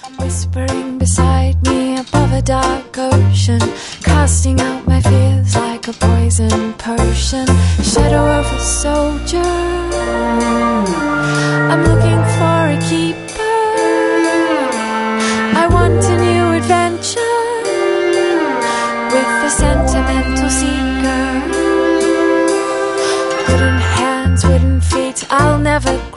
whispering beside me above a dark ocean, casting out my fears like a poison potion. Shadow of a soldier, I'm looking for a keeper. I want a new adventure with a sentimental seeker. Wooden hands, wooden feet, I'll never